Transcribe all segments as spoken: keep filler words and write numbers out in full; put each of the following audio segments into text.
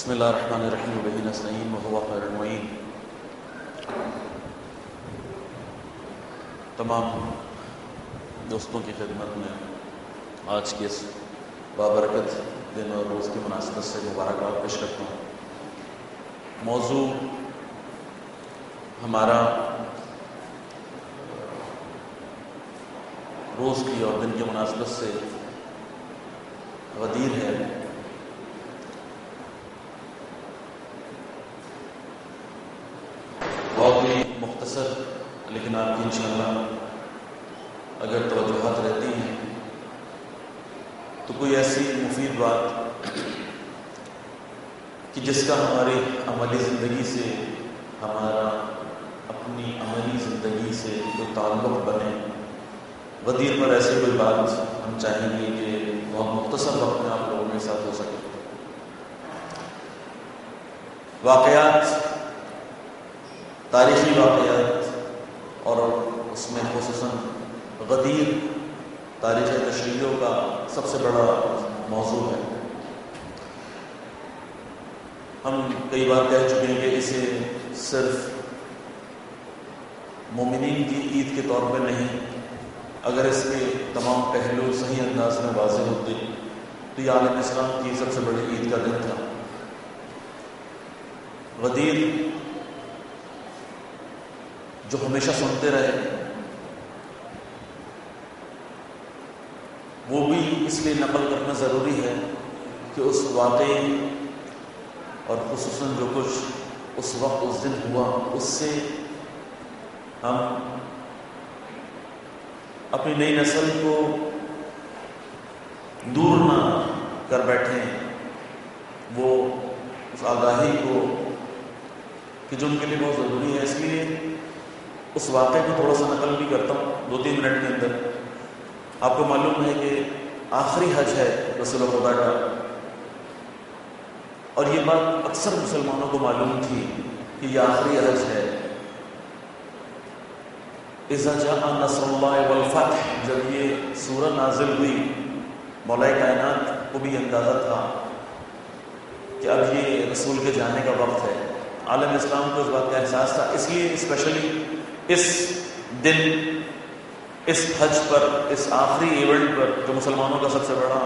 بسم اللہ الرحمن الرحیم وبہ نستعین وہو خیر المعین۔ تمام دوستوں کی خدمت میں آج کے اس بابرکت دن اور روز کی مناسبت سے مبارکباد پیش کرتا ہوں۔ موضوع ہمارا روز کی اور دن کی مناسبت سے غدیر ہے۔ بہت ہی مختصر لیکن آپ کی انشاءاللہ اگر توجہات رہتی ہیں تو کوئی ایسی مفید بات کہ جس کا ہماری عملی زندگی سے ہمارا اپنی عملی زندگی سے کوئی تعلق بنے، غدیر پر ایسی کوئی بات ہم چاہیں گے کہ بہت مختصر وقت میں آپ لوگوں کے ساتھ ہو سکے۔ واقعات، تاریخی واقعات اور اس میں خصوصاً غدیر تاریخ تشریعوں کا سب سے بڑا موضوع ہے۔ ہم کئی بار کہہ چکے ہیں کہ اسے صرف مومنین کی عید کے طور پہ نہیں، اگر اس کے تمام پہلو صحیح انداز میں واضح ہوتے تو یہ عالم اسلام کی سب سے بڑی عید کا دن تھا۔ غدیر جو ہمیشہ سنتے رہے، وہ بھی اس لیے نقل کرنا ضروری ہے کہ اس واقعے اور خصوصاً جو کچھ اس وقت اس دن ہوا اس سے ہم اپنی نئی نسل کو دور نہ کر بیٹھیں، وہ اس آگاہی کو کہ جو ان کے لیے بہت ضروری ہے۔ اس لیے اس واقعے کو تھوڑا سا نقل بھی کرتا ہوں دو تین منٹ کے اندر۔ آپ کو معلوم ہے کہ آخری حج ہے رسول خدا کا، اور یہ بات اکثر مسلمانوں کو معلوم تھی کہ یہ آخری حج ہے۔ اذا جاء نصر اللہ والفتح، جب یہ سورہ نازل ہوئی مولا کائنات کو بھی اندازہ تھا کہ اب یہ رسول کے جانے کا وقت ہے۔ عالم اسلام کو اس بات کا احساس تھا، اس لیے اسپیشلی اس دن، اس حج پر، اس آخری ایونٹ پر جو مسلمانوں کا سب سے بڑا،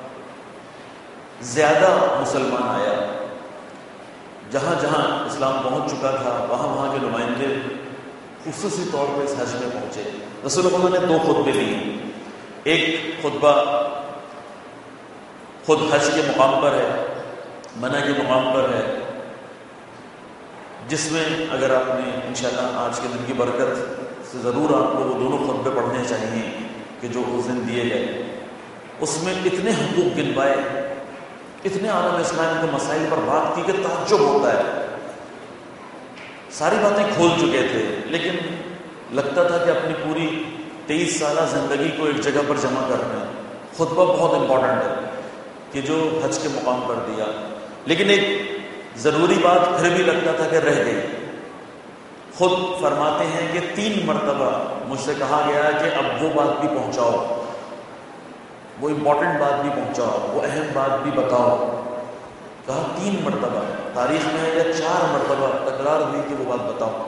زیادہ مسلمان آیا۔ جہاں جہاں اسلام پہنچ چکا تھا وہاں وہاں کے نمائندے خصوصی طور پر اس حج میں پہنچے۔ رسول اللہ نے دو خطبے دیے، ایک خطبہ خود حج کے مقام پر ہے، منع کے مقام پر ہے، جس میں اگر آپ نے انشاءاللہ آج کے دن کی برکت سے ضرور آپ کو وہ دونوں خطبے پڑھنے چاہیے کہ جو اس دن دیے گئے۔ اس میں اتنے حقوق گنوائے، اتنے عالم اسلام کے مسائل پر بات کی کہ تعجب ہوتا ہے۔ ساری باتیں کھول چکے تھے لیکن لگتا تھا کہ اپنی پوری تیئیس سالہ زندگی کو ایک جگہ پر جمع کر رہے ہیں۔ خطبہ بہت امپورٹنٹ ہے کہ جو حج کے مقام پر دیا، لیکن ایک ضروری بات پھر بھی لگتا تھا کہ رہ گئی۔ خود فرماتے ہیں کہ تین مرتبہ مجھ سے کہا گیا کہ اب وہ بات بھی پہنچاؤ، وہ امپورٹنٹ بات بھی پہنچاؤ، وہ اہم بات بھی بتاؤ۔ کہا تین مرتبہ، تاریخ میں یا چار مرتبہ تکرار ہوئی کہ وہ بات بتاؤ۔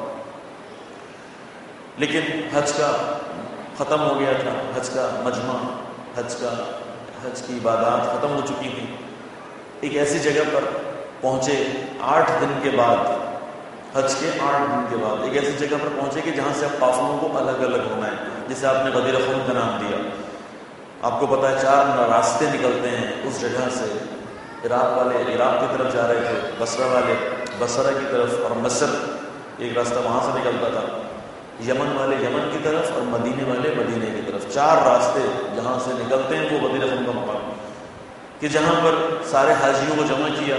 لیکن حج کا ختم ہو گیا تھا، حج کا مجمع، حج کا حج کی عبادات ختم ہو چکی تھی۔ ایک ایسی جگہ پر پہنچے آٹھ دن کے بعد، حج کے آٹھ دن کے بعد ایک ایسی جگہ پر پہنچے کہ جہاں سے اب قافلوں کو الگ الگ ہونا ہے، جسے آپ نے غدیر خم کا نام دیا۔ آپ کو پتا ہے چار راستے نکلتے ہیں اس جگہ سے۔ عراق والے عراق کی طرف جا رہے تھے، بصرہ والے بصرہ کی طرف، اور مصر ایک راستہ وہاں سے نکلتا تھا، یمن والے یمن کی طرف، اور مدینے والے مدینے کی طرف۔ چار راستے جہاں سے نکلتے ہیں وہ غدیر خم کا مقام کہ جہاں پر سارے حاجیوں کو جمع کیا۔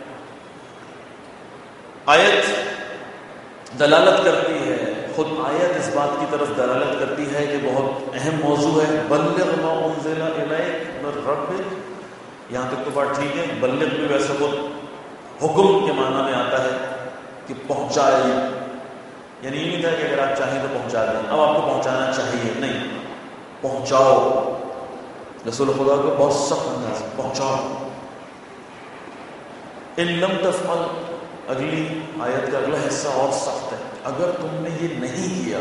آیت دلالت کرتی ہے، خود آیت اس بات کی طرف دلالت کرتی ہے کہ بہت اہم موضوع ہے۔ بلغ ما انزل الیک من ربک، یہاں تک تو بات ٹھیک ہے۔ بلغ بھی ویسے خود حکم کے معنی میں آتا ہے کہ پہنچائے، یعنی یہ نہیں تھا کہ اگر آپ چاہیں تو پہنچا دیں، اب آپ کو پہنچانا چاہیے، نہیں، پہنچاؤ۔ رسول خدا کو بہت سخت انداز، پہنچاؤ۔ ان لم تفعل، اگلی آیت کا اگلا حصہ اور سخت ہے، اگر تم نے یہ نہیں کیا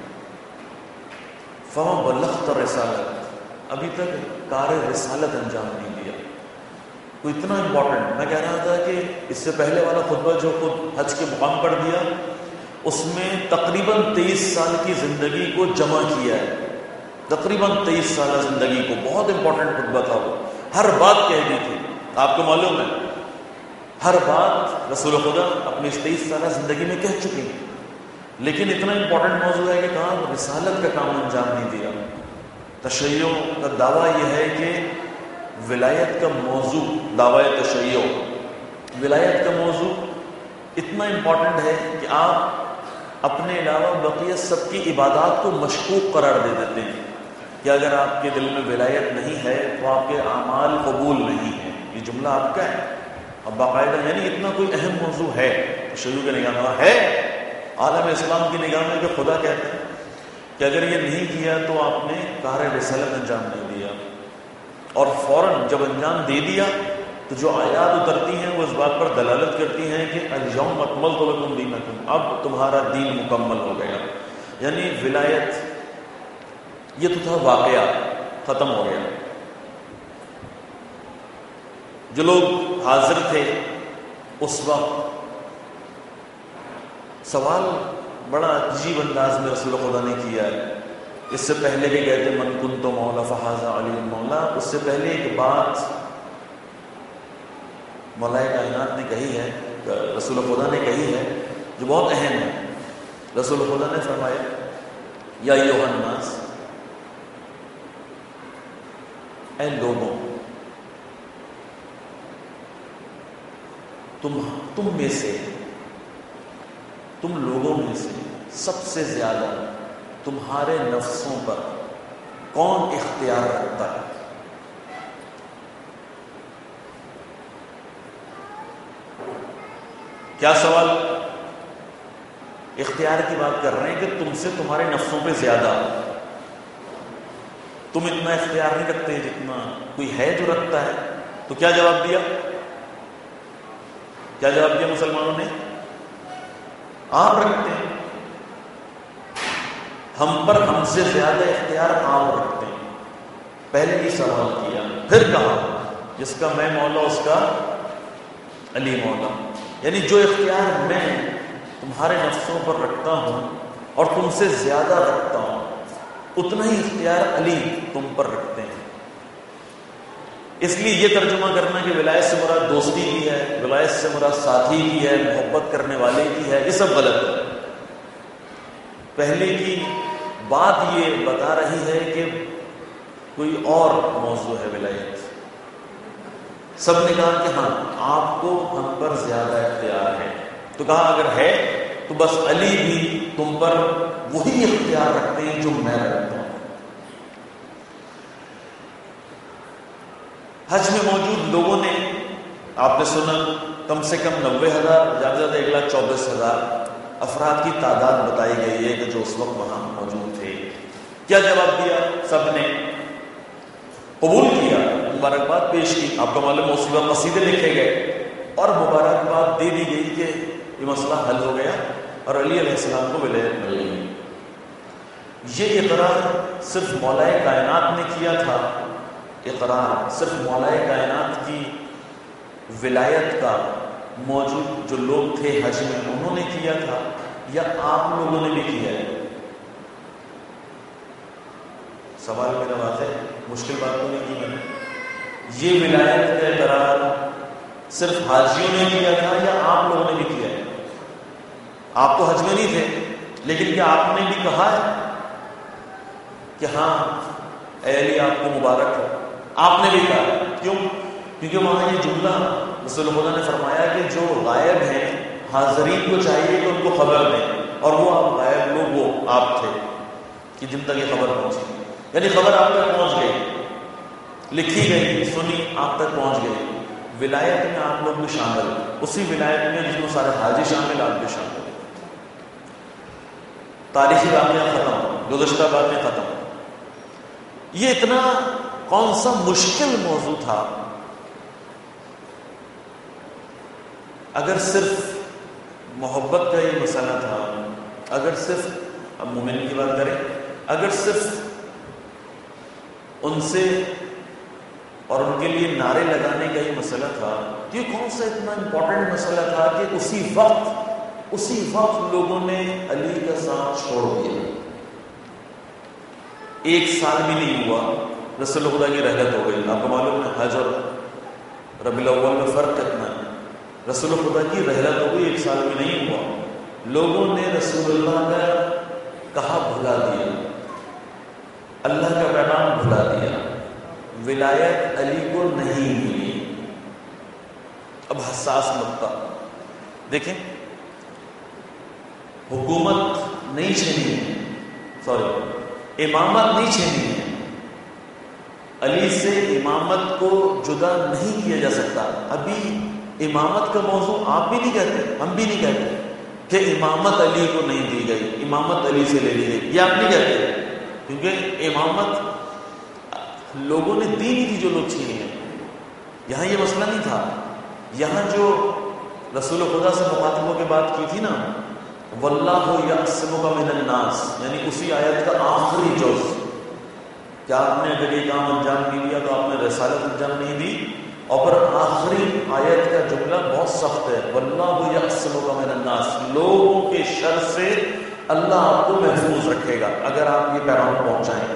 فما بلغت رسالت، ابھی تک کار رسالت انجام نہیں دیا. تو اتنا امپورٹنٹ، میں کہہ رہا تھا کہ اس سے پہلے والا خطبہ جو خود حج کے مقام پر دیا اس میں تقریباً تیئیس سال کی زندگی کو جمع کیا ہے، تقریباً تیئیس سالہ زندگی کو. بہت امپورٹنٹ خطبہ تھا وہ، ہر بات کہہ دی تھی. آپ کو معلوم ہے ہر بات رسول خدا اپنی اس تیئیس سالہ زندگی میں کہہ چکی ہیں، لیکن اتنا امپورٹنٹ موضوع ہے کہ کہاں رسالت کا کام انجام نہیں دیا. تشیع کا دعویٰ یہ ہے کہ ولایت کا موضوع، دعویٰ تشیع ولایت کا موضوع اتنا امپورٹنٹ ہے کہ آپ اپنے علاوہ بقیہ سب کی عبادات کو مشکوک قرار دے دیتے ہیں کہ اگر آپ کے دل میں ولایت نہیں ہے تو آپ کے اعمال قبول نہیں ہیں. یہ جملہ آپ کا ہے اب باقاعدہ، یعنی اتنا کوئی اہم موضوع ہے تشیع کی نگاہ میں ہے، عالم اسلام کی نگاہ میں، کہ خدا کہتے ہیں کہ اگر یہ نہیں کیا تو آپ نے کار رسالت انجام نہیں دیا. اور فوراً جب انجام دے دیا تو جو آیات اترتی ہیں وہ اس بات پر دلالت کرتی ہیں کہ الیوم اکملت لکم دینکم، اب تمہارا دین مکمل ہو گیا. یعنی ولایت یہ تو تھا واقعہ، ختم ہو گیا. جو لوگ حاضر تھے اس وقت سوال بڑا عجیب انداز میں رسول خدا نے کیا ہے. اس سے پہلے کہ کہتے من کنت مولا فہذا علی مولا، اس سے پہلے ایک بات مولا کائنات نے کہی ہے، رسول خدا نے کہی ہے جو بہت اہم ہے. رسول خدا نے فرمایا یا ایھا الناس، اے لوگوں، تم تم میں سے تم لوگوں میں سے سب سے زیادہ تمہارے نفسوں پر کون اختیار رکھتا ہے؟ کیا سوال؟ اختیار کی بات کر رہے ہیں کہ تم سے تمہارے نفسوں پہ زیادہ تم اتنا اختیار نہیں رکھتے جتنا کوئی ہے جو رکھتا ہے. تو کیا جواب دیا؟ کیا جواب دیا مسلمانوں نے؟ آپ رکھتے ہیں، ہم پر ہم سے زیادہ اختیار آپ رکھتے ہیں. پہلے ہی سوال کیا، پھر کہا جس کا میں مولا اس کا علی مولا. یعنی جو اختیار میں تمہارے نفسوں پر رکھتا ہوں اور تم سے زیادہ رکھتا ہوں، اتنا ہی اختیار علی تم پر رکھتے ہیں. اس لیے یہ ترجمہ کرنا کہ ولایت سے مراد دوستی کی ہے، ولایت سے مراد ساتھی کی ہے، محبت کرنے والے کی ہے، یہ سب غلط ہے. پہلے کی بات یہ بتا رہی ہے کہ کوئی اور موضوع ہے ولایت. سب نے کہا کہ ہاں آپ کو ہم پر زیادہ اختیار ہے، تو کہا اگر ہے تو بس علی بھی تم پر وہی اختیار رکھتے ہیں جو میں رکھتا ہوں. حج میں موجود لوگوں نے، آپ نے سنا کم سے کم نوے ہزار، زیادہ سے زیادہ ایک لاکھ چوبیس ہزار افراد کی تعداد بتائی گئی ہے کہ جو اس وقت وہاں موجود تھے. کیا جواب دیا؟ سب نے قبول کیا، مبارکباد پیش کی. آپ کا معلوم ہے اسی وقت قصیدے لکھے گئے اور مبارکباد دے دی گئی کہ یہ مسئلہ حل ہو گیا اور علی علیہ السلام کو ولایت مل گئی. یہ اقرار صرف مولائے کائنات نے کیا تھا، اقرار صرف مولائے کائنات کی ولایت کا موجود جو لوگ تھے حج میں انہوں نے کیا تھا، یا آپ لوگوں نے بھی کیا ہے؟ سوال میرا بات ہے، مشکل بات تو نہیں کی میں نے. یہ ولایت کا اقرار صرف حاجیوں نے کیا تھا یا آپ لوگوں نے بھی کیا ہے؟ آپ تو حج میں نہیں تھے، لیکن کیا آپ نے بھی کہا ہے کہ ہاں اے علی آپ کو مبارک ہو؟ آپ نے بھی کہا. کیوں؟ کیونکہ وہاں یہ جملہ رسول خدا نے فرمایا کہ جو غائب ہیں حاضرین کو چاہیے کہ ان کو خبر دیں، اور وہ آپ غائب لوگ وہ آپ تھے کہ جن تک یہ خبر پہنچی. یعنی خبر آپ تک پہنچ گئی، لکھی گئی، سنی، آپ تک پہنچ گئی. ولایت میں آپ لوگ بھی شامل، اسی ولایت میں جس میں سارے حاجی شامل، آپ بھی شامل. تاریخی واقعہ ختم، گزشتہ باتیں ختم. یہ اتنا کون سا مشکل موضوع تھا اگر صرف محبت کا یہ مسئلہ تھا، اگر صرف، اب مومن کی بات کریں، اگر صرف ان سے اور ان کے لیے نعرے لگانے کا یہ مسئلہ تھا، تو یہ کون سا اتنا امپورٹنٹ مسئلہ تھا کہ اسی وقت اسی وقت لوگوں نے علی کا ساتھ چھوڑ دیا؟ ایک سال بھی نہیں ہوا رسول خدا کی رحلت ہو گئی. آپ کو معلوم ہے حج اور ربیع الاول میں فرق کتنا ہے. رسول خدا کی رحلت ہو گئی، ایک سال بھی نہیں ہوا، لوگوں نے رسول اللہ کا کہا بھلا دیا، اللہ کا پیغام بھلا دیا، ولایت علی کو نہیں ملی. اب حساس نقطہ دیکھیں، حکومت نہیں چھینی ہے، سوری امامت نہیں چھینی ہے، علی سے امامت کو جدا نہیں کیا جا سکتا. ابھی امامت کا موضوع آپ بھی نہیں کہتے، ہم بھی نہیں کہتے کہ امامت علی کو نہیں دی گئی، امامت علی سے لے لی گئی، یہ آپ نہیں کہتے، کیونکہ امامت لوگوں نے دی نہیں تھی جو لوگ چھینی ہے. یہاں یہ مسئلہ نہیں تھا. یہاں جو رسول خدا سے مخاطب ہو کے بات کی تھی نا، واللہ یعصمک من الناس، یعنی اسی آیت کا آخری جز، کہ آپ نے اگر یہ کام انجام نہیں دیا تو آپ نے رسالت انجام نہیں دی. اور پھر آخری آیت کا جملہ بہت سخت ہے، واللہ یعصمک من الناس، لوگوں کے شر سے اللہ آپ کو محفوظ رکھے گا اگر آپ یہ پیغام پہنچائیں.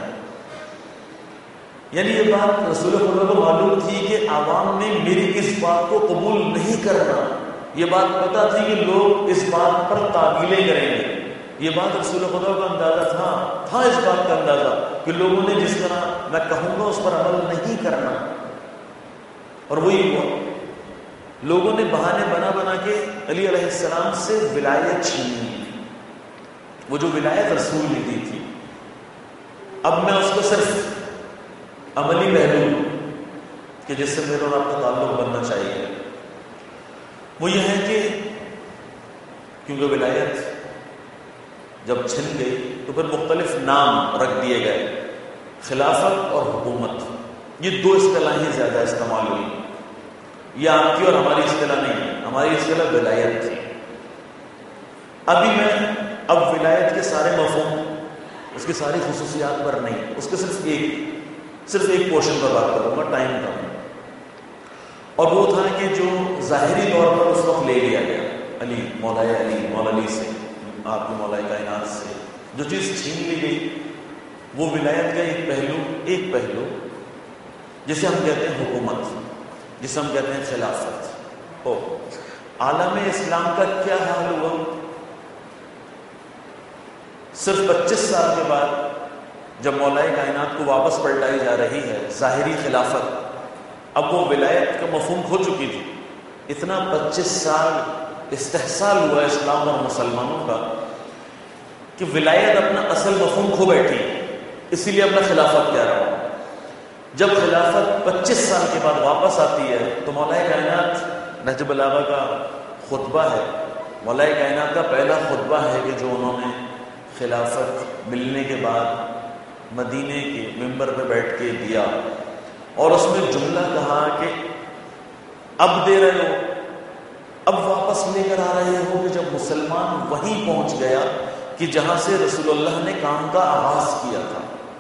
یعنی یہ بات رسول خدا کو معلوم تھی کہ عوام نے میری اس بات کو قبول نہیں کرنا. یہ بات پتہ تھی کہ لوگ اس بات پر تعویلیں کریں گے. یہ بات رسول خدا کا اندازہ تھا تھا اس بات کا اندازہ کہ لوگوں نے جس طرح میں کہوں گا اس پر عمل نہیں کرنا. اور وہی ہوا، لوگوں نے بہانے بنا بنا کے علی علیہ السلام سے ولایت چھینی، وہ جو ولایت رسول نے دی تھی. اب میں اس کو صرف عملی پہلو کہ جس سے میرا اور آپ کا تعلق بننا چاہیے، وہ یہ ہے کہ کیونکہ ولایت جب چھن گئی تو پھر مختلف نام رکھ دیے گئے، خلافت اور حکومت. یہ دو اصطلاحیں زیادہ استعمال ہوئی. یہ آپ کی اور ہماری اصطلاح نہیں ہے، ہماری اصطلاح ولایت تھی. ابھی میں اب ولایت کے سارے مفہوم، اس کی ساری خصوصیات پر نہیں، اس کے صرف ایک صرف ایک پورشن پر بات کروں گا، ٹائم کا. اور وہ تھا کہ جو ظاہری طور پر اس وقت لے لیا گیا علی، مولا علی، مولا علی سے، آپ کی مولا کائنات سے جو چیز چھین لی گئی، وہ ولایت کا ایک پہلو ایک پہلو جسے ہم کہتے ہیں حکومت، جسے ہم کہتے ہیں خلافت. او عالم اسلام کا کیا حال ہوا؟ صرف پچیس سال کے بعد جب مولا کائنات کو واپس پلٹائی جا رہی ہے ظاہری خلافت، اب وہ ولایت کا مفہوم کھو چکی تھی. اتنا پچیس سال استحصال ہوا اسلام اور مسلمانوں کا کہ ولایت اپنا اصل مفہوم کھو بیٹھی، اسی لیے اپنا خلافت کہہ رہا ہوں. جب خلافت پچیس سال کے بعد واپس آتی ہے تو مولا کائنات، نہج البلاغہ کا خطبہ ہے، مولا کائنات کا پہلا خطبہ ہے کہ جو انہوں نے خلافت ملنے کے بعد مدینے کے ممبر پہ بیٹھ کے دیا. اور اس میں جملہ کہا کہ اب دے رہے ہو، اب واپس لے کر آ رہے ہو کہ جب مسلمان وہیں پہنچ گیا کہ جہاں سے رسول اللہ نے کام کا آغاز کیا تھا.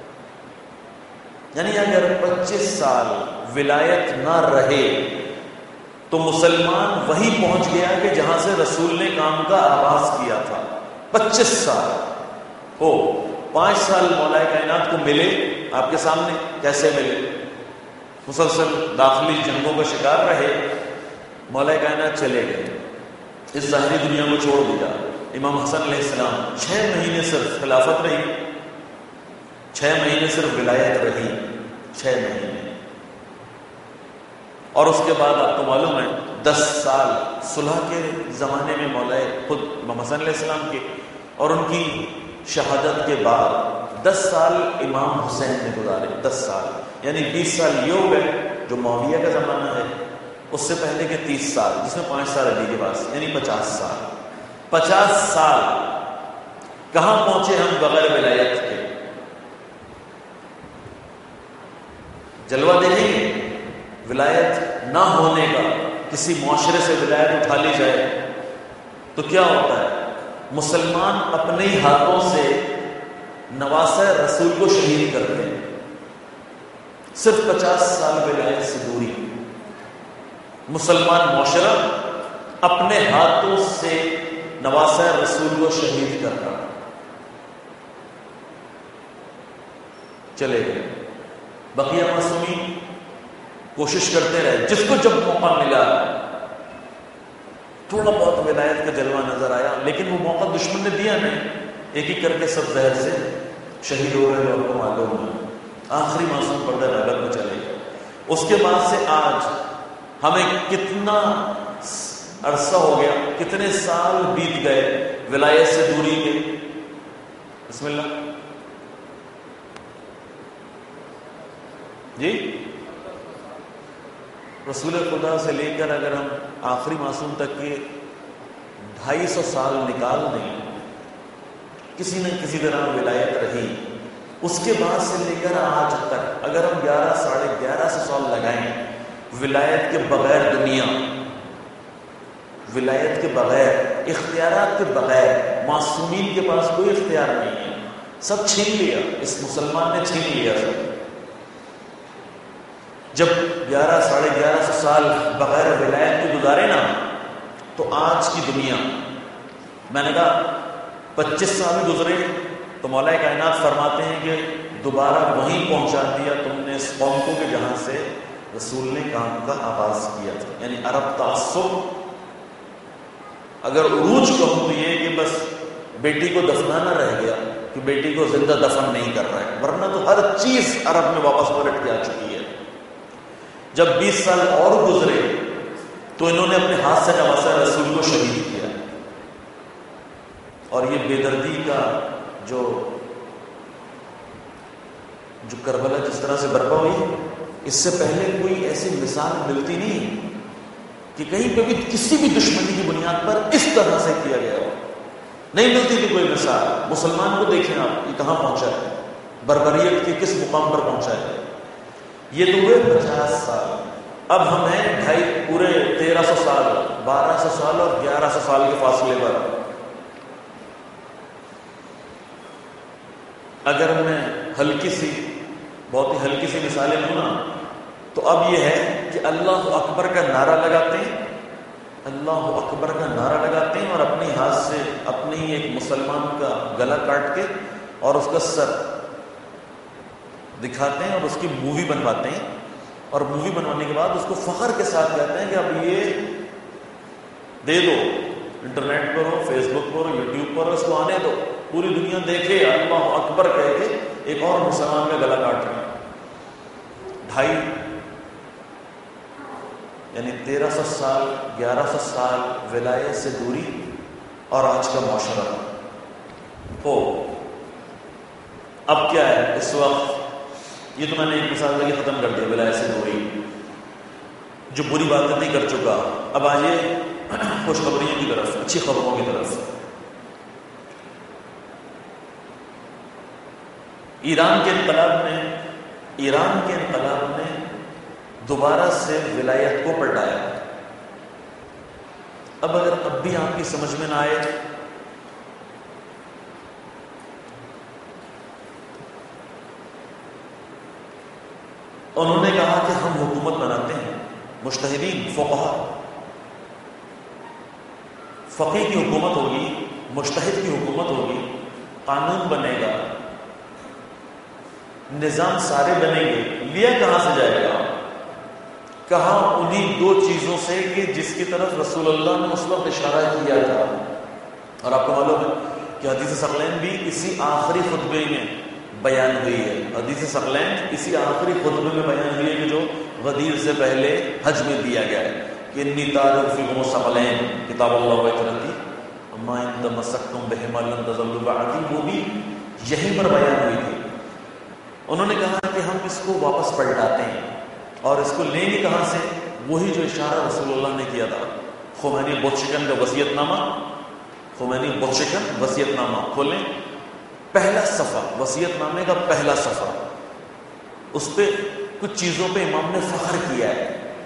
یعنی اگر پچیس سال ولایت نہ رہے تو مسلمان وہیں پہنچ گیا کہ جہاں سے رسول نے کام کا آغاز کیا تھا. پچیس سال ہو، پانچ سال مولا کائنات کو ملے آپ کے سامنے، کیسے ملے؟ مسلسل داخلی جنگوں کا شکار رہے، مولا کائنات چلے گئے، اس ظاہری دنیا کو چھوڑ دیا. امام حسن علیہ السلام چھ مہینے صرف خلافت رہی، چھ مہینے صرف ولایت رہی، چھ مہینے. اور اس کے بعد آپ کو معلوم ہے دس سال صلح کے زمانے میں مولا خود امام حسن علیہ السلام کے اور ان کی شہادت کے بعد دس سال امام حسین نے گزارے. دس سال یعنی بیس سال یہ ہو گئے جو معاویہ کا زمانہ ہے، اس سے پہلے کے تیس سال جس میں پانچ سال علی کے پاس، یعنی پچاس سال. پچاس سال کہاں پہنچے ہم بغیر ولایت کے؟ جلوہ دیکھیں گے ولایت نہ ہونے کا کسی معاشرے سے ولایت اٹھا لی جائے تو کیا ہوتا ہے؟ مسلمان اپنے ہی ہاتھوں سے نواسہ رسول کو شہید کرتے ہیں. صرف پچاس سال ولایت سے دوری. مسلمان معاشرہ اپنے ہاتھوں سے نواسہ رسول کو شہید کر رہا. چلے گئے. بقیہ معصومین کوشش کرتے رہے. جس کو جب موقع ملا تھوڑا بہت ولایت کا جلوہ نظر آیا، لیکن وہ موقع دشمن نے دیا نہیں. ایک ایک کر کے سب زہر سے شہید ہو گئے. آپ کو معلوم ہے آخری معصوم پردہ غیبت میں چلے گئے. اس کے بعد سے آج ہمیں کتنا عرصہ ہو گیا، کتنے سال بیت گئے ولایت سے دوری کے. بسم اللہ جی. رسول خدا سے لے کر اگر ہم آخری معصوم تک کے ڈھائی سو سال نکال دیں، کسی نہ کسی طرح ولایت رہی. اس کے بعد سے لے کر آج تک اگر ہم گیارہ ساڑھے گیارہ سو سال لگائیں ولایت کے بغیر دنیا، ولایت کے بغیر، اختیارات کے بغیر، معصومین کے پاس کوئی اختیار نہیں ہے. سب چھین لیا، اس مسلمان نے چھین لیا سب. جب گیارہ ساڑھے گیارہ سو سال بغیر ولایت کے گزارے نا، تو آج کی دنیا، میں نے کہا پچیس سال گزرے تو مولا کائنات فرماتے ہیں کہ دوبارہ وہیں پہنچا دیا تم نے اس قوم کو کہ جہاں سے رسول نے کام کا آغاز کیا تھا. یعنی عرب تعصب، اگر عروج کہوں تو یہ کہ بس بیٹی کو دفنانا رہ گیا کہ بیٹی کو زندہ دفن نہیں کر رہا ہے، ورنہ تو ہر چیز عرب میں واپس پلٹ کے آ چکی ہے. جب بیس سال اور گزرے تو انہوں نے اپنے ہاتھ سے نواسہ رسول کو شہید کیا. اور یہ بے دردی کا جو جو کربلا جس طرح سے برپا ہوئی، اس سے پہلے کوئی ایسی مثال ملتی نہیں کہ کہیں پہ بھی کسی بھی دشمنی کی بنیاد پر اس طرح سے کیا گیا ہو. نہیں ملتی تھی کوئی مثال. مسلمان کو دیکھیں آپ، یہ کہاں پہنچا ہے، بربریت کے کس مقام پر پہنچا ہے. یہ تو ہوئے پچاس سال. اب ہم ہیں ڈھائی پورے تیرہ سو سال، بارہ سو سال اور گیارہ سو سال کے فاصلے پر. اگر میں ہلکی سی بہت ہی ہلکی سی مثالیں دوں نا، تو اب یہ ہے کہ اللہ اکبر کا نعرہ لگاتے ہیں، اللہ اکبر کا نعرہ لگاتے ہیں اور اپنے ہاتھ سے اپنے ہی ایک مسلمان کا گلا کاٹ کے اور اس کا سر دکھاتے ہیں اور اس کی مووی بنواتے ہیں. اور مووی بنوانے کے بعد اس کو فخر کے ساتھ کہتے ہیں کہ اب یہ دے دو، انٹرنیٹ پر ہو، فیس بک پر ہو، یوٹیوب پر ہو، اس کو آنے دو، پوری دنیا دیکھے اللہ اکبر کہہ کے ایک اور مسلمان کا گلا کاٹ رہے ہیں. ڈھائی یعنی تیرہ سو سال، گیارہ سو سال ولایت سے دوری اور آج کا معاشرہ ہو. اب کیا ہے اس وقت؟ یہ تو میں نے ایک مثال لگی ختم کر دیا ولایت سے دوری، جو بری باتیں نہیں کر چکا. اب آئیے خوشخبریوں کی طرف، اچھی خبروں کی طرف. ایران کے انقلاب نے ایران کے انقلاب نے دوبارہ سے ولایت کو پلٹایا. اب اگر اب بھی آپ کی سمجھ میں نہ آئے، انہوں نے کہا کہ ہم حکومت بناتے ہیں، مجتہدین، فقہا، فقی کی حکومت ہوگی، مجتہد کی حکومت ہوگی، قانون بنے گا، نظام سارے بنیں گے. لیا کہاں سے جائے گا؟ کہا انہی دو چیزوں سے کہ جس کی طرف رسول اللہ نے اس وقت اشارہ کیا تھا. اور آپ کو معلوم ہے کہ حدیث ثقلین بھی اسی آخری خطبے میں بیان ہوئی ہے. حدیث ثقلین اسی آخری خطبے میں بیان ہوئی ہے کہ جو غدیر سے پہلے حج میں دیا گیا ہے کہ انی تارک فیکم ثقلین کتاب اللہ و سنتی اما ان تمسکتم بہما لن تضلوا بعدی، وہ بھی یہیں پر بیان ہوئی تھی. انہوں نے کہا کہ ہم اس کو واپس پلٹاتے ہیں اور اس کو لیں گے کہاں سے؟ وہی جو اشارہ رسول اللہ نے کیا تھا. خمینی بت شکن کا وصیت نامہ، خمینی بت شکن وصیت نامہ کھولیں، پہلا صفحہ، وصیت نامے کا پہلا صفحہ، اس پہ کچھ چیزوں پہ امام نے فخر کیا ہے.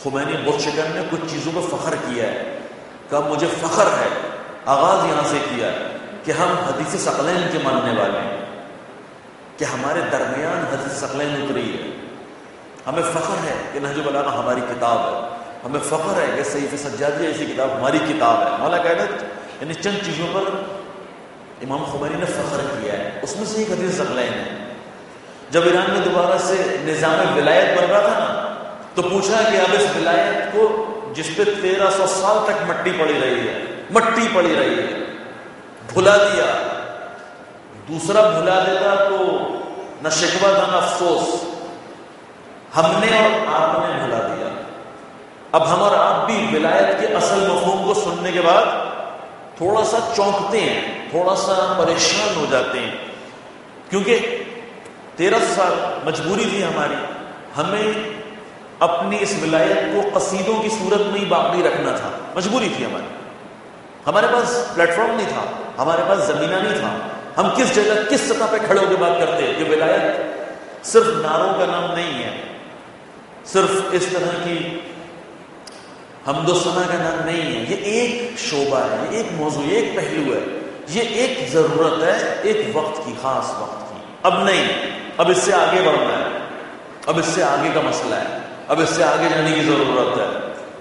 خمینی بت شکن نے کچھ چیزوں پہ فخر کیا ہے، کہا مجھے فخر ہے، آغاز یہاں سے کیا ہے کہ ہم حدیث ثقلین کے ماننے والے ہیں، کہ ہمارے درمیان حدیث ثقلین اتری ہے، ہمیں فخر ہے کہ نہج البلاغہ ہماری کتاب ہے، ہمیں فخر ہے کہ صحیفہ سجادیہ ایسی کتاب ہماری کتاب ہے۔ مولا کائنات یعنی چند چیزوں پر امام خمینی نے فخر کیا ہے، اس میں سے ایک حدیث ثقلین ہے۔ جب ایران میں دوبارہ سے نظام ولایت بن رہا تھا نا، تو پوچھا کہ اب اس ولایت کو جس پہ تیرہ سو سال تک مٹی پڑی رہی ہے، مٹی پڑی رہی ہے، بھلا دیا، دوسرا بھلا دیتا تو نہ شکوہ تھا نہ افسوس، ہم نے اور آپ نے بھلا دیا۔ اب ہم اور آپ بھی ولایت کے اصل مفہوم کو سننے کے بعد تھوڑا سا چونکتے ہیں، تھوڑا سا پریشان ہو جاتے ہیں، کیونکہ تیرہ سال مجبوری تھی ہماری، ہمیں اپنی اس ولایت کو قصیدوں کی صورت میں ہی باقی رکھنا تھا، مجبوری تھی ہماری، ہمارے پاس پلیٹ فارم نہیں تھا، ہمارے پاس زمینہ نہیں تھا، ہم کس جگہ کس سطح پہ کھڑے ہو کے بات کرتے کہ ولایت صرف نعروں کا نام نہیں ہے، صرف اس طرح کی حمد و ثنا کا نام نہیں ہے، یہ ایک شعبہ ہے، یہ ایک موضوع، یہ ایک پہلو ہے، یہ ایک ضرورت ہے ایک وقت کی، خاص وقت کی۔ اب نہیں، اب اس سے آگے بڑھنا ہے، اب اس سے آگے کا مسئلہ ہے، اب اس سے آگے جانے کی ضرورت ہے۔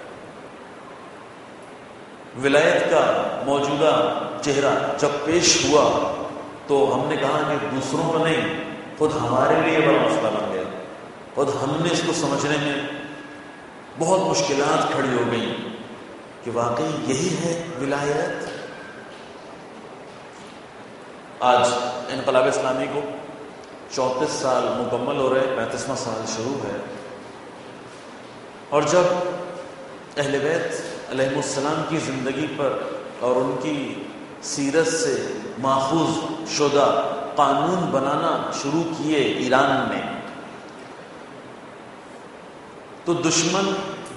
ولایت کا موجودہ چہرہ جب پیش ہوا تو ہم نے کہا کہ دوسروں کو نہیں، خود ہمارے لیے بڑا مسئلہ بن گیا، خود ہم نے اس کو سمجھنے میں بہت مشکلات کھڑی ہو گئی کہ واقعی یہی ہے ولایت۔ آج انقلاب اسلامی کو چونتیس سال مکمل ہو رہے، پینتیسواں سال شروع ہے، اور جب اہل بیت علیہ السلام کی زندگی پر اور ان کی سیرت سے ماخوذ شدہ قانون بنانا شروع کیے ایران میں، تو دشمن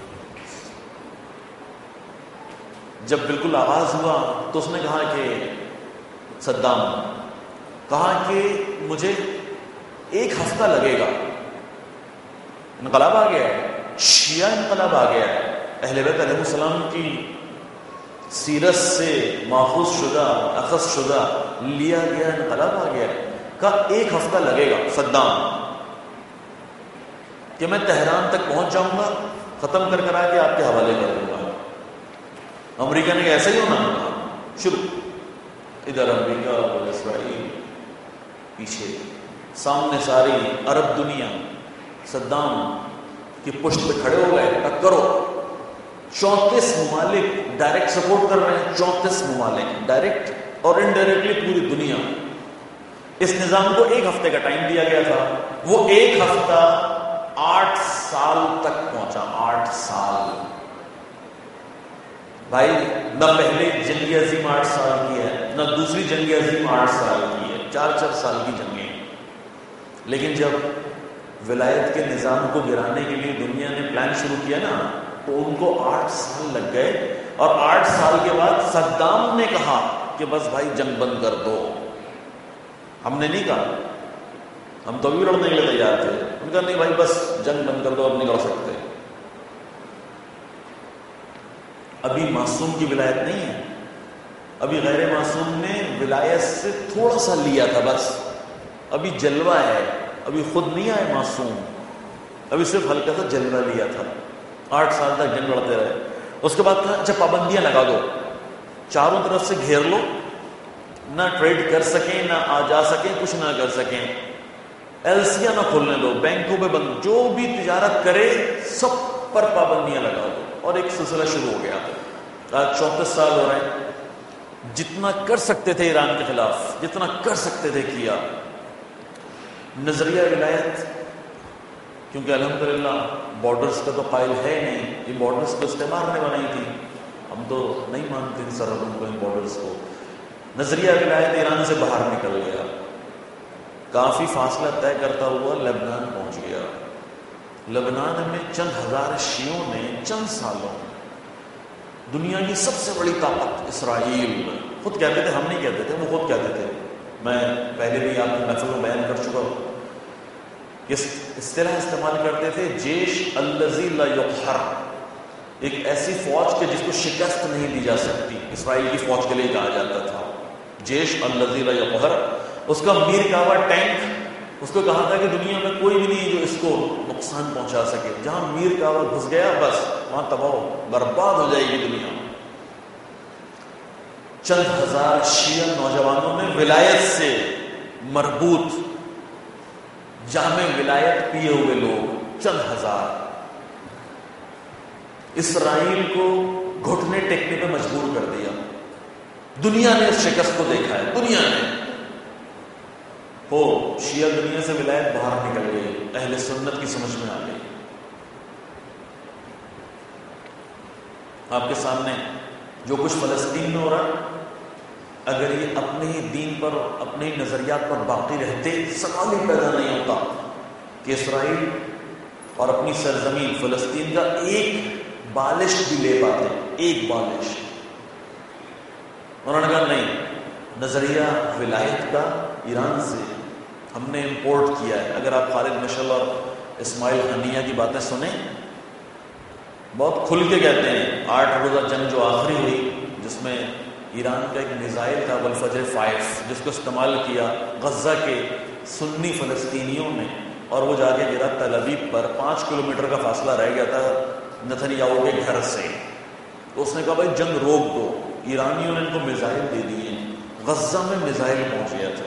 جب بالکل آغاز ہوا تو اس نے کہا کہ صدام کہا کہ مجھے ایک ہفتہ لگے گا، انقلاب آ گیا ہے، شیعہ انقلاب آ گیا ہے، اہل بیت علیہ السلام کی سیرت سے ماخوذ شدہ اخذ شدہ لیا گیا انقلاب آ گیا ہے، کہا ایک ہفتہ لگے گا صدام کہ میں تہران تک پہنچ جاؤں گا، ختم کر کر آ کے آپ کے حوالے کر دوں گا۔ امریکہ نے ایسا ہی ہونا شروع، ادھر امریکہ اور اسرائیل پیچھے، سامنے ساری عرب دنیا صدام کی پشت پہ کھڑے ہو گئے، اب کرو۔ چونتیس ممالک ڈائریکٹ سپورٹ کر رہے ہیں، چونتیس ممالک ڈائریکٹ اور انڈائریکٹلی پوری دنیا۔ اس نظام کو ایک ہفتے کا ٹائم دیا گیا تھا، وہ ایک ہفتہ آٹھ سال تک پہنچا، آٹھ سال۔ بھائی نہ پہلے جنگ عظیم آٹھ سال کی ہے، نہ دوسری جنگ عظیم آٹھ سال کی ہے، چار چار سال کی جنگیں۔ لیکن جب ولایت کے نظام کو گرانے کے لیے دنیا نے پلان شروع کیا نا، تو ان کو آٹھ سال لگ گئے، اور آٹھ سال کے بعد صدام نے کہا کہ بس بھائی جنگ بند کر دو۔ ہم نے نہیں کہا، ہم تو ابھی لڑنے کے لیے تیار تھے، ان کا نہیں بھائی بس جنگ بند کر دو، اب نہیں لڑ سکتے۔ ابھی معصوم کی ولایت نہیں ہے، ابھی غیر معصوم نے ولایت سے تھوڑا سا لیا تھا بس، ابھی جلوہ ہے، ابھی خود نہیں آئے معصوم، ابھی صرف ہلکا سا جلوہ لیا تھا۔ آٹھ سال تک جنگ لڑتے رہے، اس کے بعد کہا اچھا پابندیاں لگا دو، چاروں طرف سے گھیر لو، نہ ٹریڈ کر سکیں، نہ آ جا سکیں، کچھ نہ کر سکیں، ایلسیاں نہ کھولنے دو، بینکوں پہ بند، جو بھی تجارت کرے سب پر پابندیاں لگا دو، اور ایک سلسلہ شروع ہو گیا۔ آج چونتیس سال ہو رہے ہیں، جتنا کر سکتے تھے ایران کے خلاف، جتنا کر سکتے تھے کیا۔ نظریہ ولایت کیونکہ الحمدللہ بارڈرز کا تو قائل ہے نہیں، یہ بارڈرز کو استعمال نے بنائی تھی، ہم تو نہیں مانتے ان سرحدوں کو، ان بارڈرز کو۔ نظریہ ولایت ایران سے باہر نکل گیا، کافی فاصلہ طے کرتا ہوا لبنان پہنچ گیا۔ لبنان میں چند ہزار شیعوں نے چند سالوں میں دنیا کی سب سے بڑی طاقت اسرائیل، خود کہتے تھے، ہم نہیں کہتے تھے، وہ خود کہتے تھے، میں پہلے بھی آپ کی محفل میں بیان کر چکا ہوں، اس اصطلاح استعمال کرتے تھے جیش الذی لا یقہر، ایک ایسی فوج کے جس کو شکست نہیں دی جا سکتی، اسرائیل کی فوج کے لیے کہا جاتا تھا جیش الذی لا یقہر، اس کا میر کعبہ ٹینک، اس کو کہا تھا کہ دنیا میں کوئی بھی نہیں جو اس کو نقصان پہنچا سکے، جہاں میر کعبہ گھس گیا بس وہاں تباہ برباد ہو جائے گی دنیا۔ چند ہزار شیعہ نوجوانوں نے ولایت سے مربوط جامع ولایت پیے ہوئے لوگ، چند ہزار، اسرائیل کو گھٹنے ٹیکنے پہ مجبور کر دیا۔ دنیا نے اس شکست کو دیکھا ہے، دنیا نے ہو شیعہ دنیا سے ولایت باہر نکل گئی، اہل سنت کی سمجھ میں آ گئی۔ آپ کے سامنے جو کچھ فلسطین میں ہو رہا، اگر یہ اپنے ہی دین پر، اپنے ہی نظریات پر باقی رہتے، سوال ہی پیدا نہیں ہوتا کہ اسرائیل اور اپنی سرزمین فلسطین کا ایک بالش بھی لے پاتے، ایک بالش۔ انہوں نے کہا نہیں، نظریہ ولایت کا ایران سے ہم نے امپورٹ کیا ہے۔ اگر آپ خالد مشعل اور اسماعیل ہنیہ کی باتیں سنیں، بہت کھل کے کہتے ہیں آٹھ روزہ جنگ جو آخری ہوئی، جس میں ایران کا ایک میزائل تھا والفجر فائیو، جس کو استعمال کیا غزہ کے سنی فلسطینیوں نے، اور وہ جا کے گرا تل ابیب پر، پانچ کلومیٹر کا فاصلہ رہ گیا تھا نتن یاہو کے گھر سے۔ تو اس نے کہا بھائی جنگ روک دو، ایرانیوں نے ان کو میزائل دے دیے، غزہ میں میزائل پہنچ گیا تھا۔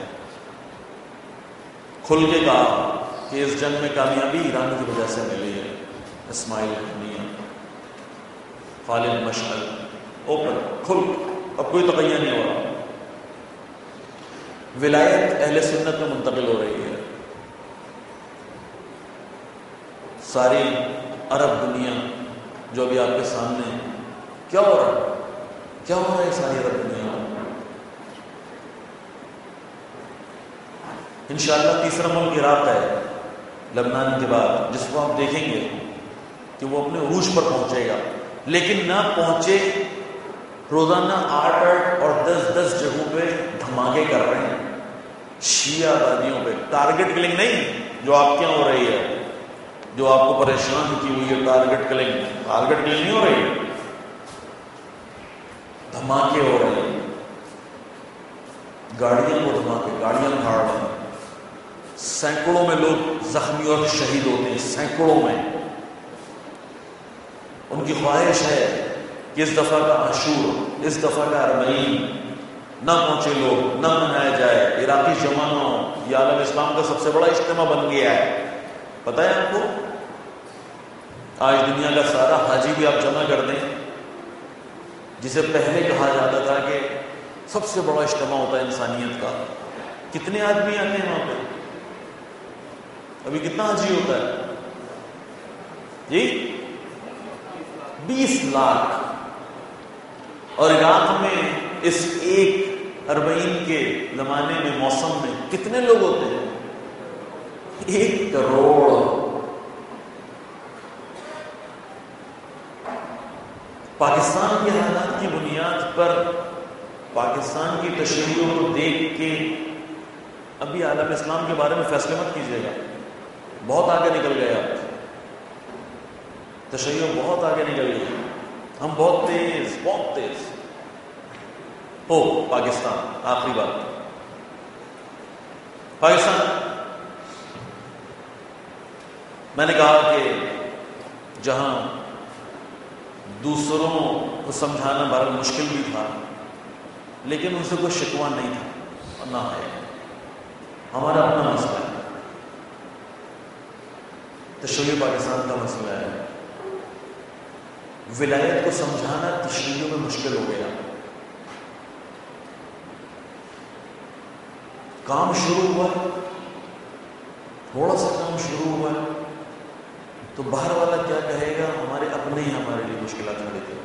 کھل کے کہا کہ اس جنگ میں کامیابی ایران کی وجہ سے ملی ہے۔ اسماعیل ہنیہ، خالد مشعل، اوپن کھل، اب کوئی تقیہ نہیں ہو رہا۔ ولایت اہل سنت میں منتقل ہو رہی ہے۔ ساری عرب دنیا جو ابھی آپ کے سامنے ہے، کیا ہو رہا ہے؟ کیا ہو رہا ہے ساری عرب دنیا میں؟ انشاءاللہ تیسرا ملک عراق ہے لبنان کے بعد، جس کو آپ دیکھیں گے کہ وہ اپنے عروج پر پہنچے گا، لیکن نہ پہنچے، روزانہ آٹھ آٹھ اور دس دس جگہوں پہ دھماکے کر رہے ہیں شیعہ آبادیوں پہ۔ ٹارگٹ کلنگ نہیں جو آپ کے یہاں ہو رہی ہے، جو آپ کو پریشان کی ہوئی ہے، ٹارگٹ کلنگ، ٹارگٹ کلنگ نہیں ہو رہی ہے، دھماکے ہو رہے ہیں، گاڑیاں کو دھماکے، گاڑیاں بھاڑ رہے ہیں، سینکڑوں میں لوگ زخمی اور شہید ہوتے ہیں، سینکڑوں میں۔ ان کی خواہش ہے کہ اس دفعہ کا عاشور، اس دفعہ کا اربعین نہ پہنچے لوگ، نہ منایا جائے، عراقی جمع نہ ہو۔ یہ عالم اسلام کا سب سے بڑا اجتماع بن گیا ہے، پتہ ہے آپ کو؟ آج دنیا کا سارا حاجی بھی آپ جمع کر دیں، جسے پہلے کہا جاتا تھا کہ سب سے بڑا اجتماع ہوتا ہے انسانیت کا، کتنے آدمی آتے ہیں وہاں پہ؟ ابھی کتنا حاجی ہوتا ہے جی؟ بیس لاکھ۔ اور عراق میں اس ایک اربعین کے زمانے میں، موسم میں کتنے لوگ ہوتے ہیں؟ ایک کروڑ۔ پاکستان کے حالات کی بنیاد پر، پاکستان کی تشریحوں کو دیکھ کے ابھی عالم اسلام کے بارے میں فیصلے مت کیجیے گا، بہت آگے نکل گئے آپ، تشیع بہت آگے نکل گئی، ہم بہت تیز بہت تیز ہو۔ پاکستان، آخری بات، پاکستان، میں نے کہا کہ جہاں دوسروں کو سمجھانا بہت مشکل بھی تھا، لیکن ان سے کوئی شکوہ نہیں تھا، نہ ہے، ہمارا اپنا مسئلہ ہے، تشیع پاکستان کا مسئلہ ہے۔ ولایت کو سمجھانا تشریحوں میں مشکل ہو گیا۔ کام شروع ہوا، تھوڑا سا کام شروع ہوا تو باہر والا کیا کہے گا، ہمارے اپنے ہی ہمارے لیے مشکلات کھڑی تھی،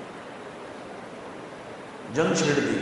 جنگ چھڑ دی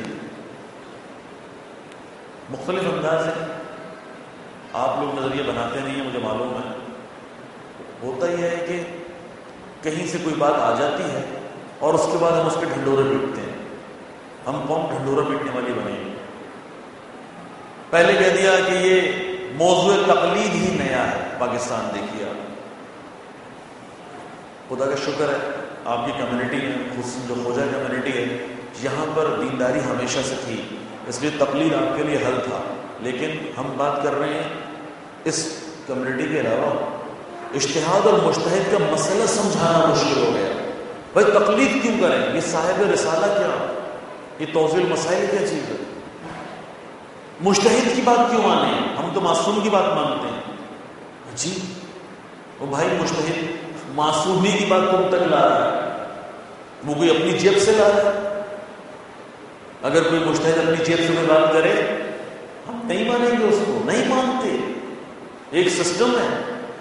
مختلف انداز ہے۔ آپ لوگ نظریہ بناتے نہیں ہیں، مجھے معلوم ہے، ہوتا یہ ہے کہ کہیں سے کوئی بات آ جاتی ہے اور اس کے بعد ہم اس کے ڈھنڈورے پیٹتے ہیں، ہم قوم ڈھنڈورا پیٹنے والی بنے گی۔ پہلے کہہ دیا کہ یہ موضوع تقلید ہی نیا ہے، پاکستان دیکھیے آپ، خدا کا شکر ہے آپ کی کمیونٹی میں، خصوصاً جو خوجہ کمیونٹی ہے، یہاں پر دینداری ہمیشہ سے تھی، اس لیے تقلید آپ کے لیے حل تھا. لیکن ہم بات کر رہے ہیں اس کمیونٹی کے علاوہ اجتہاد اور مجتہد کا مسئلہ سمجھانا مشکل ہو گیا. بھائی تقلید کیوں کریں؟ یہ صاحب رسالہ کیا، یہ توضیح المسائل کیا چیز ہے؟ مجتہد کی بات کیوں مانیں؟ ہم تو معصوم کی بات مانتے ہیں. جی وہ بھائی مجتہد معصومی کی بات تم تک لا رہا ہے، وہ کوئی اپنی جیب سے لا رہا ہے. اگر کوئی مجتہد اپنی جیب سے کوئی بات کرے ہم نہیں مانیں گے، اس کو نہیں مانتے. ایک سسٹم ہے،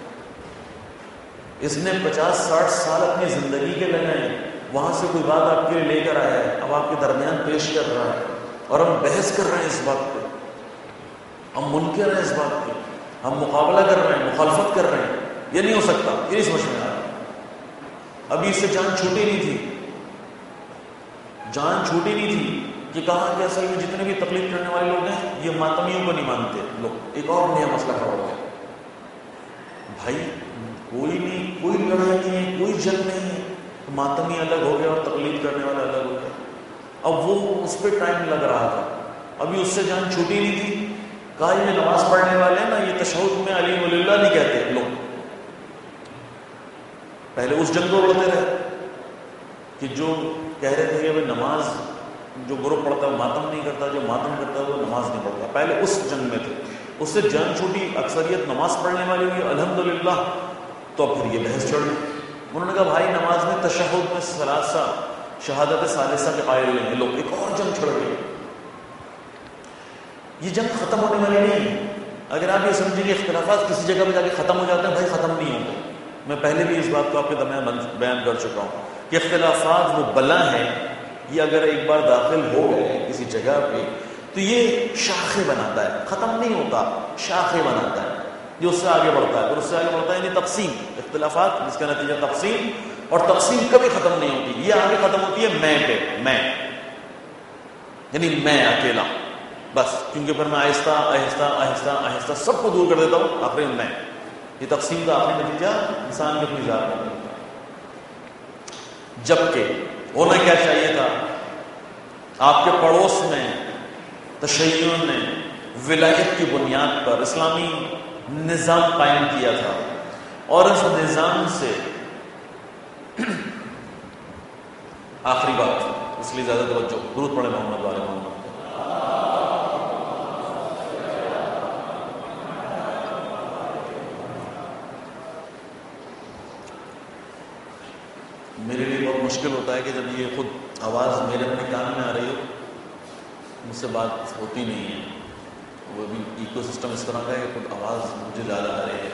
اس نے پچاس ساٹھ سال اپنی زندگی کے لگائے، وہاں سے کوئی بات آپ کے لیے لے کر آیا ہے، اب آپ کے درمیان پیش کر رہا ہے اور ہم بحث کر رہے ہیں اس بات پہ، ہم منکر ہیں اس بات پہ، ہم مقابلہ کر رہے ہیں، مخالفت کر رہے ہیں. یہ نہیں ہو سکتا، یہ نہیں سمجھ میں آ رہا. ابھی اس سے جان چھوٹی نہیں تھی، جان چھوٹی نہیں تھی کہ کہا کہ اصل میں جتنے بھی تقلید کرنے والے لوگ ہیں یہ ماتمیوں کو نہیں مانتے لوگ. ایک اور نیا مسئلہ کھڑا ہو گیا. بھائی کوئی نہیں، کوئی لڑائی نہیں ہے، کوئی جنگ نہیں ہے، ماتمی الگ ہو گیا اور تقلید کرنے والا الگ ہو گیا. اب وہ اس پہ ٹائم لگ رہا تھا، ابھی اس سے جان چھوٹی نہیں تھی. کہا یہ نماز پڑھنے والے ہیں نا، یہ تشہد میں علی ولی اللہ نہیں کہتے لوگ. پہلے اس جنگ کو لڑتے رہے کہ جو کہہ رہے تھے کہ نماز جو گروہ پڑھتا ہے ماتم نہیں کرتا، جو ماتم کرتا ہے وہ نماز نہیں پڑھتا. پہلے اس جنگ میں تھے، اس سے جان چھوٹی، اکثریت نماز پڑھنے والی ہوئی الحمدللہ. تو پھر یہ بحث چڑھ گئی. انہوں نے کہا بھائی نماز میں تشہد میں ثلاثہ شہادت ثالثہ کے قائل نہیں ہیں لوگ. ایک اور جنگ چھڑ گئی. یہ جنگ ختم ہونے والی نہیں ہے. اگر آپ یہ سمجھیں کہ اختلافات کسی جگہ پہ جا کے ختم ہو جاتے ہیں، بھائی ختم نہیں ہوتے. میں پہلے بھی اس بات کو آپ کے درمیان بیان کر چکا ہوں کہ اختلافات وہ بلا ہے، یہ اگر ایک بار داخل ہو گئے کسی جگہ پہ تو یہ شاخیں بناتا ہے، ختم نہیں ہوتا، شاخیں بناتا ہے، یہ اس سے آگے بڑھتا ہے، اور اس سے آگے بڑھتا ہے یعنی تقسیم. اختلافات جس کا نتیجہ تقسیم، اور تقسیم کبھی ختم نہیں ہوتی. یہ آگے ختم ہوتی ہے میں پہ، میں یعنی میں اکیلا بس، کیونکہ پھر میں آہستہ آہستہ آہستہ آہستہ سب کو دور کر دیتا ہوں، آخر میں. یہ تقسیم کا آخری نتیجہ انسان کی اپنی ذات میں نہیں ہوتا. جبکہ ہونا کیا چاہیے تھا؟ آپ کے پڑوس میں تشیعوں نے ولایت کی بنیاد پر اسلامی نظام قائم کیا تھا، اور اس نظام سے آخری بات، اس لیے زیادہ توجہ، درود پڑھے محمد والے محمد. میرے لیے بہت مشکل ہوتا ہے کہ جب یہ خود آواز میرے اپنے کان میں آ رہی ہو، مجھ سے بات ہوتی نہیں ہے. وہ بھی ایکو سسٹم اس طرح کا ہے کہ خود آواز مجھے زیادہ آ رہی ہے.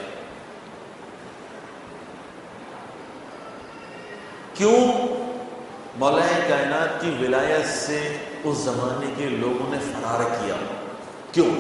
کیوں مولا کائنات کی ولایت سے اس زمانے کے لوگوں نے فرار کیا؟ کیوں؟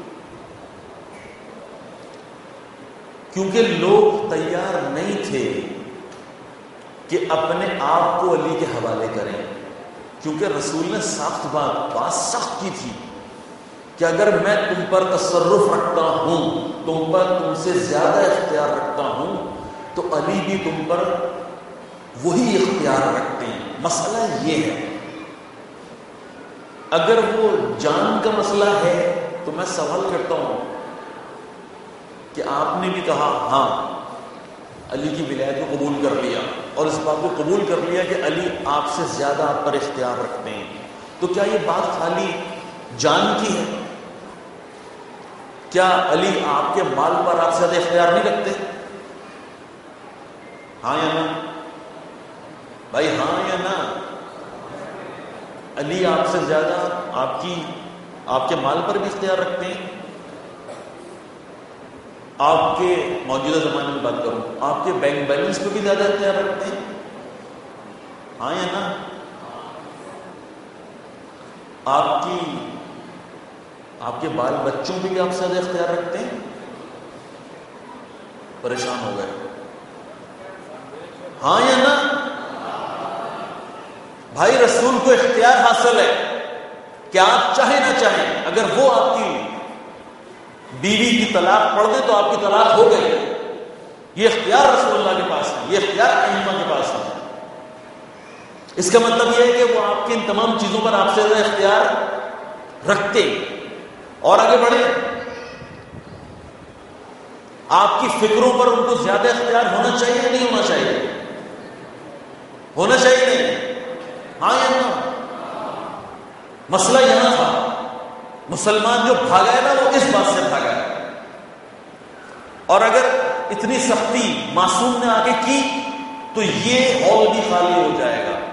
کیونکہ لوگ تیار نہیں تھے کہ اپنے آپ کو علی کے حوالے کریں. کیونکہ رسول نے سخت بات بات سخت کی تھی کہ اگر میں تم پر تصرف رکھتا ہوں، تم پر تم سے زیادہ اختیار رکھتا ہوں، تو علی بھی تم پر وہی اختیار رکھتے ہیں. مسئلہ یہ ہے، اگر وہ جان کا مسئلہ ہے تو میں سوال کرتا ہوں کہ آپ نے بھی کہا ہاں علی کی ولایت کو قبول کر لیا، اور اس بات کو قبول کر لیا کہ علی آپ سے زیادہ آپ پر اختیار رکھتے ہیں، تو کیا یہ بات خالی جان کی ہے؟ کیا علی آپ کے مال پر آپ سے زیادہ اختیار نہیں رکھتے؟ ہاں یا نا بھائی؟ ہاں یا نا؟ علی آپ سے زیادہ آپ کی آپ کے مال پر بھی اختیار رکھتے ہیں. آپ کے موجودہ زمانے میں بات کروں، آپ کے بینک بیلنس پہ بھی زیادہ اختیار رکھتے ہیں. ہاں یا نا؟ آپ کی آپ کے بال بچوں پہ بھی آپ سے زیادہ اختیار رکھتے ہیں. پریشان ہو گئے. ہاں یا نا؟ بھائی رسول کو اختیار حاصل ہے کہ آپ چاہیں نہ چاہیں، اگر وہ آپ کی بیوی کی طلاق پڑھ دے تو آپ کی طلاق ہو گئی. یہ اختیار رسول اللہ کے پاس ہے، یہ اختیار ائمہ کے پاس ہے. اس کا مطلب یہ ہے کہ وہ آپ کے ان تمام چیزوں پر آپ سے زیادہ اختیار رکھتے اور آگے بڑھے. آپ کی فکروں پر ان کو زیادہ اختیار ہونا چاہیے یا نہیں ہونا چاہیے؟ ہونا چاہیے نہیں؟ ہاں یا نہ؟ مسئلہ یہاں تھا. مسلمان جو بھاگا ہے نا وہ اس بات سے بھاگا ہے. اور اگر اتنی سختی معصوم نے آگے کی تو یہ ہال بھی خالی ہو جائے گا.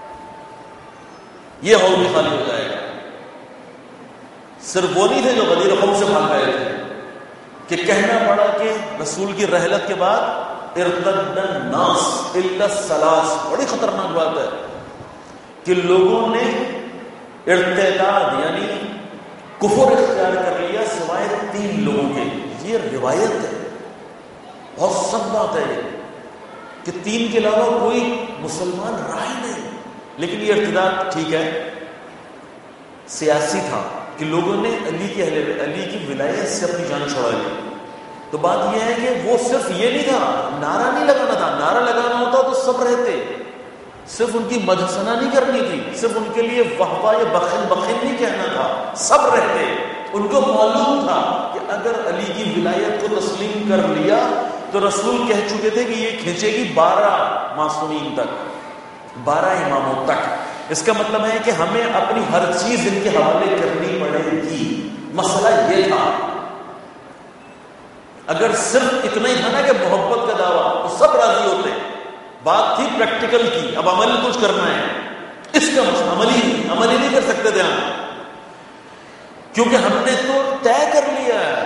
یہ ہال بھی خالی ہو جائے گا. صرف وہ نہیں تھے جو غدیر قوم سے بھاگ گئے تھے کہ کہنا پڑا کہ رسول کی رحلت کے بعد ارتد الناس الا الثلاث. بڑی خطرناک بات ہے کہ لوگوں نے ارتداد یعنی کفر اختیار کر لیا سوائے تین لوگوں کے. یہ روایت ہے, بہت سخت بات ہے یہ کہ تین کے علاوہ کوئی مسلمان رہا ہی نہیں. لیکن یہ ارتداد ٹھیک ہے سیاسی تھا کہ لوگوں نے علی کی اہل علی کی ولایت سے اپنی جان چھڑا لی. تو بات یہ ہے کہ وہ صرف یہ نہیں تھا, نعرہ نہیں لگانا تھا. نعرہ لگانا ہوتا تو سب رہتے, صرف ان کی مدحسنا نہیں کرنی تھی, صرف ان کے لیے واہ واہ یا بخن بخن نہیں کہنا تھا, سب رہتے. ان کو معلوم تھا کہ اگر علی کی ولایت کو تسلیم کر لیا تو رسول کہہ چکے تھے کہ یہ کھینچے گی بارہ معصومین تک, بارہ اماموں تک. اس کا مطلب ہے کہ ہمیں اپنی ہر چیز ان کے حوالے کرنی پڑے گی. مسئلہ یہ تھا. اگر صرف اتنا ہی تھا نا کہ محبت کا دعویٰ تو سب راضی ہوتے. بات تھی پریکٹیکل کی, اب عمل کچھ کرنا ہے. اس کا مسئلہ عملی عملی نہیں کر سکتے تھے ہم, کیونکہ ہم نے تو طے کر لیا ہے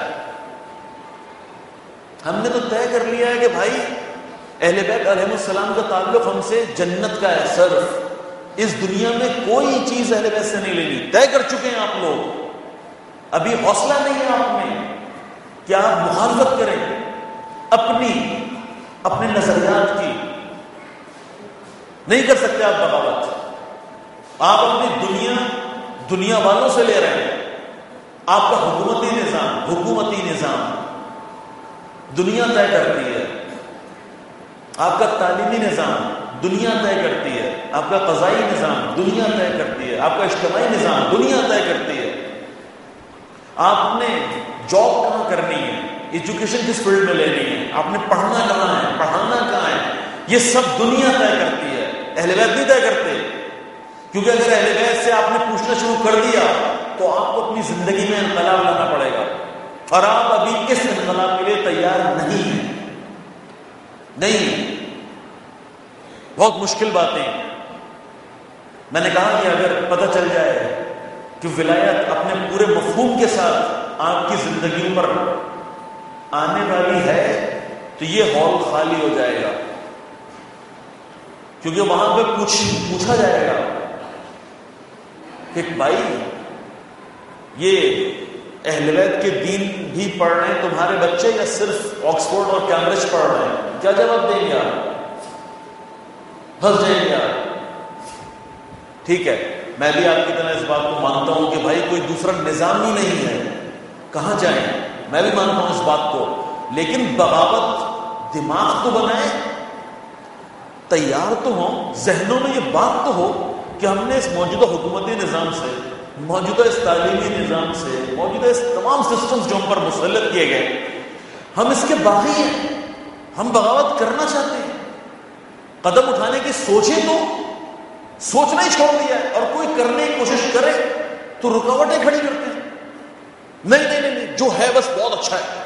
ہم نے تو طے کر لیا ہے کہ بھائی اہل بیت علیہ السلام کا تعلق ہم سے جنت کا ہے. صرف اس دنیا میں کوئی چیز اہل بیت سے نہیں لینی. طے کر چکے ہیں آپ لوگ. ابھی حوصلہ نہیں ہے آپ میں کہ آپ مخالفت کریں اپنی اپنے نظریات کی. نہیں کر سکتے آپ بغاوت. آپ اپنی دنیا دنیا والوں سے لے رہے ہیں. آپ کا حکومتی نظام حکومتی نظام دنیا طے کرتی ہے. آپ کا تعلیمی نظام دنیا طے کرتی ہے. آپ کا قضائی نظام دنیا طے کرتی ہے. آپ کا اجتماعی نظام دنیا طے کرتی ہے. آپ نے جاب کہاں کرنی ہے, ایجوکیشن کس فیلڈ میں لینی ہے, آپ نے پڑھنا کہاں ہے, پڑھانا کہاں ہے, یہ سب دنیا طے کرتی ہے. اہل بیت نہیں طے کرتے, کیونکہ اگر اہل بیت سے آپ نے پوچھنا شروع کر دیا تو آپ کو اپنی زندگی میں انقلاب لانا پڑے گا, اور آپ ابھی اس انقلاب کے لیے تیار نہیں ہیں. نہیں, بہت مشکل باتیں. میں نے کہا کہ اگر پتہ چل جائے کہ ولایت اپنے پورے مفہوم کے ساتھ آپ کی زندگیوں پر آنے والی ہے تو یہ ہال خالی ہو جائے گا, کیونکہ وہاں پہ پوچھ پوچھا جائے گا کہ بھائی یہ اہل بیت کے دین بھی پڑھ رہے ہیں تمہارے بچے یا صرف آکسفورڈ اور کیمبرج پڑھ رہے ہیں؟ کیا جواب دیں گے آپ؟ پھنس جائیں گے آپ. ٹھیک ہے, میں بھی آپ کی طرح اس بات کو مانتا ہوں کہ بھائی کوئی دوسرا نظام ہی نہیں ہے, کہاں جائیں. میں بھی مانتا ہوں اس بات کو, لیکن بغاوت دماغ تو بنائے, تیار تو ہوں, ذہنوں میں یہ بات تو ہو کہ ہم نے اس موجودہ حکومتی نظام سے, موجودہ اس تعلیمی نظام سے, موجودہ اس تمام سسٹمز جو ہم پر مسلط کیے گئے, ہم اس کے باغی ہیں, ہم بغاوت کرنا چاہتے ہیں. قدم اٹھانے کی سوچیں تو سوچنا ہی چھوڑ دیا ہے, اور کوئی کرنے کی کوشش کرے تو رکاوٹیں کھڑی کرتے ہیں. نہیں نہیں نہیں, جو ہے بس بہت اچھا ہے.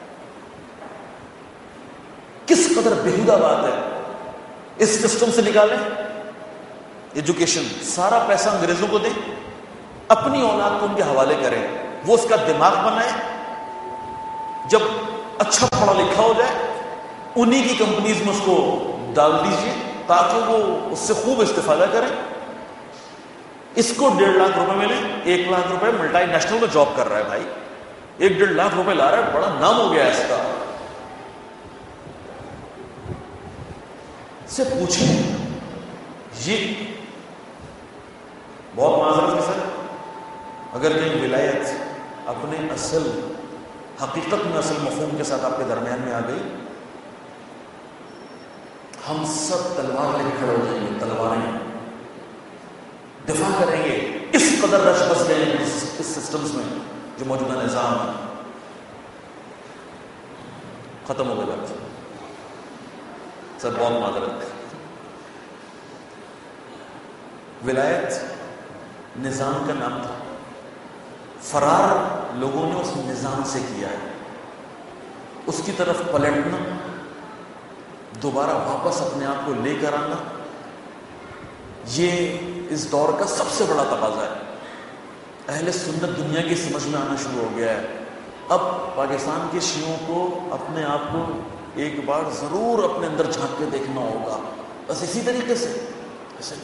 کس قدر بےہودہ بات ہے. اس سسٹم سے نکالیں ایجوکیشن, سارا پیسہ انگریزوں کو دیں, اپنی اولاد کو ان کے حوالے کریں, وہ اس کا دماغ بنائے, جب اچھا پڑھا لکھا ہو جائے انہی کی کمپنیز میں اس کو ڈال دیجیے تاکہ وہ اس سے خوب استفادہ کریں. اس کو ڈیڑھ لاکھ روپے ملے, ایک لاکھ روپے ملٹائی نیشنل میں جاب کر رہا ہے بھائی, ایک ڈیڑھ لاکھ روپے لا رہا ہے, بڑا نام ہو گیا اس کا. سے پوچھیں یہ بہت معذرت ہے سر, اگر کہیں ولایت اپنے اصل حقیقت میں اصل مفہوم کے ساتھ آپ کے درمیان میں آ گئی, ہم سب تلوار لے کے کھڑے ہو جائیں گے. تلواریں دفاع کریں گے. اس قدر رش بس گئے ہیں اس سسٹمز میں جو موجودہ نظام ہے. ختم ہو گئے بات. سر بہت معذرت. ولایت نظام کا نام تھا، فرار لوگوں نے اس نظام سے کیا ہے. اس کی طرف پلٹنا، دوبارہ واپس اپنے آپ کو لے کر آنا، یہ اس دور کا سب سے بڑا تقاضا ہے. اہل سنت دنیا کی سمجھ میں آنا شروع ہو گیا ہے. اب پاکستان کے شیعوں کو اپنے آپ کو ایک بار ضرور اپنے اندر جھانک کے دیکھنا ہوگا. بس اسی طریقے سے ایسے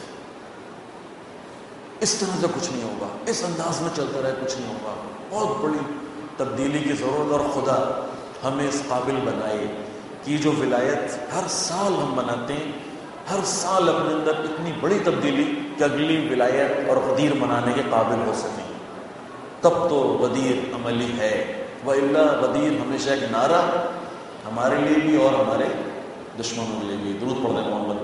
اس طرح سے کچھ نہیں ہوگا، اس انداز میں چلتا رہے کچھ نہیں ہوگا. بہت بڑی تبدیلی کی ضرورت، اور خدا ہمیں اس قابل بنائے کہ جو ولایت ہر سال ہم مناتے ہیں، ہر سال اپنے اندر اتنی بڑی تبدیلی کہ اگلی ولایت اور غدیر منانے کے قابل ہو سکیں. تب تو غدیر عملی ہے، وَإِلَّا غدیر ہمیشہ ایک نعرہ ہمارے لیے بھی اور ہمارے دشمنوں کے لیے بھی. درود پڑھ دیں محمد